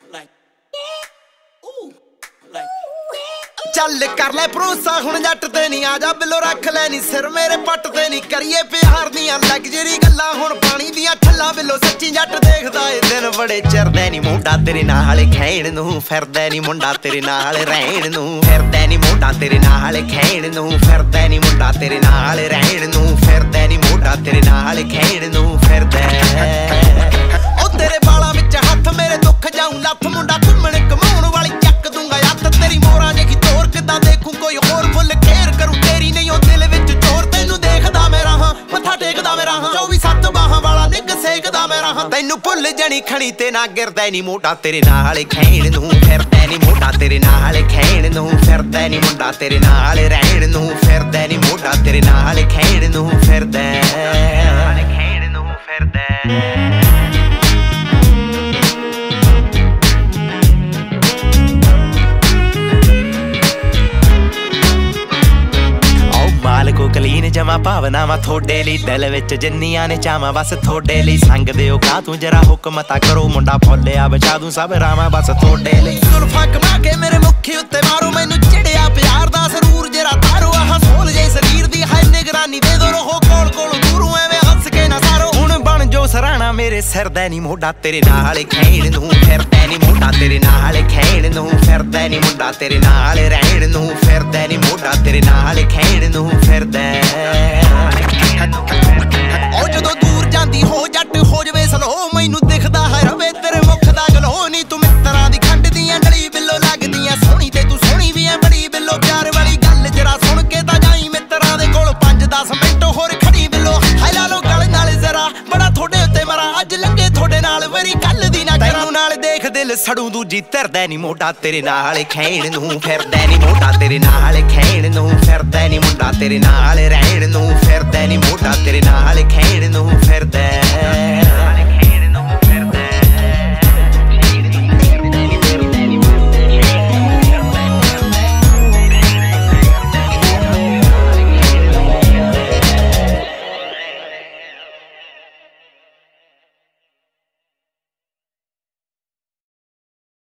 ਚੱਲ ਕਰ ਲੈ ਭਰੋਸਾ ਹੁਣ ਜੱਟ ਤੇ ਨਹੀਂ, ਆ ਜਾ ਬਿੱਲੋ ਰੱਖ ਲੈ ਨੀ ਸਿਰ ਮੇਰੇ ਪੱਟ ਤੇ ਨਹੀਂ, ਕਰੀਏ ਪਿਆਰ ਦੀਆਂ ਲਗਜ਼ਰੀ ਗੱਲਾਂ ਹੁਣ ਪਾਣੀ ਦੀਆਂ ਠੱਲਾਂ, ਬਿੱਲੋ ਸੱਚੀ ਜੱਟ ਦੇਖਦਾ ਏ ਦਿਨ ਬੜੇ ਚਿਰਦੇ ਨੀ, ਮੁੰਡਾ ਤੇਰੇ ਨਾਲ ਖੈਣ ਨੂੰ ਫਿਰਦਾ ਨੀ, ਮੁੰਡਾ ਤੇਰੇ ਨਾਲ ਰਹਿਣ ਨੂੰ ਫਿਰਦਾ ਨੀ, ਮੁੰਡਾ ਤੇਰੇ ਨਾਲ ਖੈਣ ਨੂੰ ਫਿਰਦਾ ਨੀ, ਮੁੰਡਾ ਤੇਰੇ ਨਾਲ ਰਹਿਣ ਨੂੰ ਫਿਰਦਾ ਨੀ, ਮੁੰਡਾ ਤੇਰੇ ਨਾਲ ਖੈਣ ਨੂੰ ਫਿਰਦਾ। ਉਹ ਤੇਰੇ ਬਾਲਾਂ ਵਿੱਚ ਹੱਥ ਮੇਰੇ ਦੁੱਖ ਜਾਊਂ ਲੱਥ, ਮੁੰਡਾ ਘੁੰਮਣ ਘਮਾਉਣ ਵਾਲੀ ਚੱਕ ਦੂੰਗਾ ਹੱਥ, ਤੇਰੀ ਮੋਰਾਂ ਜਿਹੀ ਤੋਰ ਕਿੱਦਾਂ ਦੇਖੂੰ ਕੋਈ ਹੋਰ ਫੁੱਲ ਖੇਰ ਕਰੂ ਤੇਰੀ ਨਹੀਂ ਉਹ ਦਿਲ ਵਿੱਚ ਚੋਰ, ਤੈਨੂੰ ਦੇਖਦਾ ਮੇਰਾ ਹਾਂ ਮੱਥਾ ਟੇਕਦਾ ਮੇਰਾ ਹਾਂ 24/7 ਬਾਹਾਂ ਵਾਲਾ ਨਿੱਘ ਸੇਕਦਾ ਮੇਰਾ ਹਾਂ, ਤੈਨੂੰ ਭੁੱਲ ਜਣੀ ਖਣੀ ਤੇ ਨਾ ਗਿਰਦਾ ਨੀ, ਮੁੰਡਾ ਤੇਰੇ ਨਾਲ ਖੈਣ ਨੂੰ ਫਿਰਦਾ ਨੀ, ਮੁੰਡਾ ਤੇਰੇ ਨਾਲ ਖੈਣ ਨੂੰ ਫਿਰਦਾ ਨੀ, ਮੁੰਡਾ ਤੇਰੇ ਨਾਲ ਰਹਿਣ ਨੂੰ ਫਿਰਦਾ ਨੀ, ਮੁੰਡਾ ਤੇਰੇ ਨਾਲ ਖੈਣ ਨੂੰ ਫਿਰਦਾ ਖੈਣ ਨੂੰ ਫਿਰਦਾ। ਮਾਲਕੋ ਕਲੀਨ ਜਮਾ ਭਾਵਨਾਵਾਂ ਥੋੜੇ ਲਈ, ਦਿਲ ਵਿੱਚ ਜਿੰਨੀਆਂ ਨੇ ਚਾਵਾਂ ਬਸ ਥੋੜੇ ਲਈ, ਸੰਗ ਦਿਓ ਕਾ ਤੂੰ ਜਰਾ ਹੁਕਮ ਤਾਂ ਕਰੋ, ਮੁੰਡਾ ਫੁੱਲਿਆ ਬਚਾ ਦੂੰ ਸਭ ਰਾਵਾਂ ਬਸ ਥੋੜੇ ਲਈ। ਜ਼ੁਲਫਾਂ ਕਮਾ ਕੇ ਮੇਰੇ ਮੁੱਖੀ ਉੱਤੇ ਮਾਰੋ, ਮੈਨੂੰ ਚੜਿਆ ਪਿਆਰ ਦਾ ਸਰੂਰ ਜਰਾ ਤਾਰੋ, ਆਹ ਸੋਲ ਜੇ ਸਰੀਰ ਦੀ ਹੈ ਨਿਗਰਾਨੀ ਦੇ ਦੋ, ਰਹੋ ਕੋਲ ਕੋਲ ਦੂਰੋਂ ਐਵੇਂ ਹੱਸ ਕੇ ਨਾ ਸਾਰੋ, ਹੁਣ ਬਣ ਜੋ ਸਰਾਣਾ ਮੇਰੇ ਸਿਰ ਦਾ ਨੀ, ਮੁੰਡਾ ਤੇਰੇ ਨਾਲ ਖੈਣ ਨੂੰ ਫਿਰਦਾ ਨੀ, ਮੁੰਡਾ ਤੇਰੇ ਨਾਲ ਖੈਣ ਨੂੰ ਫਿਰਦਾ ਨੀ, ਮੁੰਡਾ ਤੇਰੇ ਨਾਲ ਰਹਿਣ ਨੂੰ ਫਿਰਦਾ ਨੀ, ਮੁੰਡਾ ਤੇਰੇ ਨਾਲ ਖੈਣ ਨੂੰ ਫਿਰਦਾ। ਉਹ ਜਦੋਂ ਦੂਰ ਜਾਂਦੀ ਹੋ ਜੱਟ ਹੋ ਜਵੇ ਸਲੋ, ਮੈਨੂੰ ਦਿਖਦਾ ਹੈ ਰਵੇ ਤੇਰੇ ਮੁਖ ਦਾ ਗਲੋ, ਨੀ ਤੂੰ ਮਿੱਤਰਾਂ ਦੀ ਖੰਡ ਦੀਆਂ ਡਲੀ ਬਿੱਲੋ ਲੱਗਦੀਆਂ ਸੋਹਣੀ, ਤੇ ਤੂੰ ਸੋਹਣੀ ਵੀ ਐ ਬੜੀ ਬਿੱਲੋ, ਪਿਆਰ ਵਾਲੀ ਗੱਲ ਜਰਾ ਸੁਣ ਕੇ ਤਾਂ ਜਾਈ ਮਿੱਤਰਾਂ ਦੇ ਕੋਲ 5-10 ਮਿੰਟ ਹੋਰ ਖੜੀ ਬਿੱਲੋ, ਹਾਏ ਲਾ ਲੋ ਗਲ ਨਾਲ ਜਰਾ ਬੜਾ ਥੋੜੇ ਉੱਤੇ ਮਰਾਂ, ਅੱਜ ਲੱਗੇ ਥੋੜੇ ਨਾਲ ਵਰੀ ਕੱਲ ਦੀ ਨਾ ਕਰਾਂ, ਨਾਲ ਦੇਖ ਦਿਲ ਸੜੂ ਦੂਜੀ ਧਰਦਾ ਨੀ, ਮੁੰਡਾ ਤੇਰੇ ਨਾਲ ਖੈਣ ਨੂੰ ਫਿਰਦਾ ਨੀ, ਮੁੰਡਾ ਤੇਰੇ ਨਾਲ ਖੈਣ ਨੂੰ ਫਿਰਦਾ ਨੀ, ਮੁੰਡਾ ਤੇਰੇ ਨਾਲ ਰਹਿਣ ਨੂੰ ਫਿਰਦਾ ਨੀ, ਮੁੰਡਾ ਤੇਰੇ ਨਾਲ ਖੈਣ ਨੂੰ ਫਿਰਦਾ।